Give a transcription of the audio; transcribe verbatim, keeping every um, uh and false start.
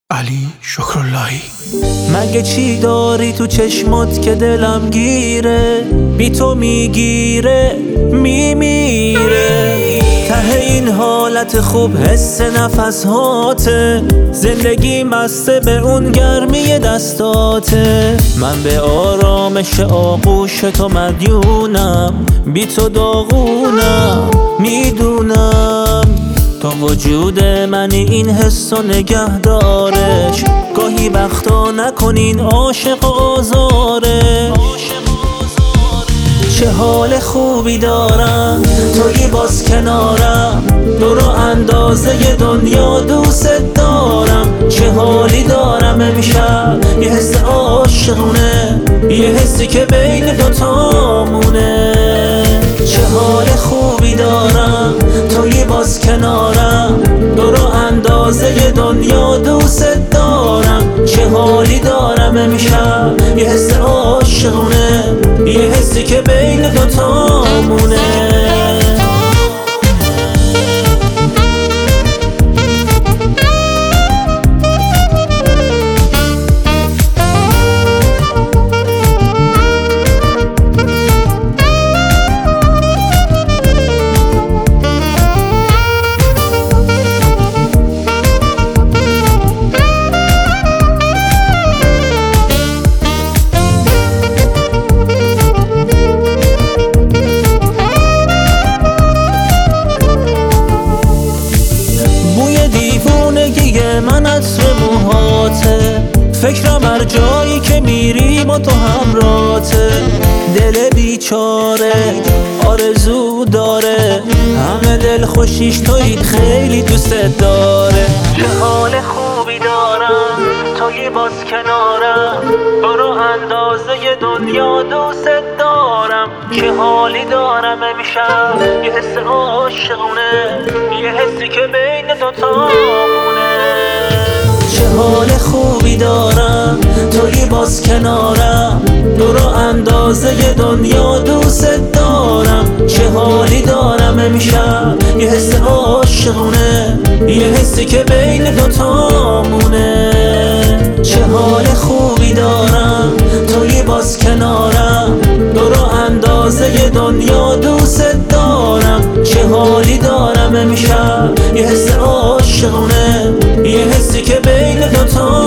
علی شکراللهی. مگه چی داری تو چشمات که دلم گیره، بی تو میگیره میمیره. ته این حالت خوب حس نفس هاته، زندگی مسته به اون گرمی دستاته. من به آرامش آغوش تو مدیونم، بی تو داغونم میدونم. تو وجود منی این حس و نگه دارش، گاهی وقتا نکنین عاشق و آزارش. چه حال خوبی دارم تویی باز کنارم، دور و اندازه دنیا دوست دارم. چه حالی دارم امشب، یه حس عاشقونه، یه حسی که بین دوتامونه. چه حال خوبی دارم تویی باز کنارم، دور و اندازه دنیا دوست دارم. چه حالی دارم امشب، یه حس عاشقونه، یه حسی که بین دوتامونه. من عطر موهاته، فکرم هر جایی که میری با تو همراته. دل بیچاره آرزو داره، همه دل خوشیش تویی، خیلی دوستت داره. چه حال خوبی دارم تویی باز کنارم، برو اندازه دنیا دوست دارم. چه حالی دارم امشب، یه حس عاشقونه، یه حسی که بین دوتامونه. چه حال خوبی دارم تویی باز کنارم، دور و اندازه دنیا دوست دارم. چه حالی دارم امشب، یه حس عاشقونه، یه حسی که بین دوتامونه. چه حال خوبی دارم تویی باز کنارم، دور و اندازه دنیا دوست دارم. چه حالی دارم امشب، یه حس عاشقونه، یه حسی که بین دوتا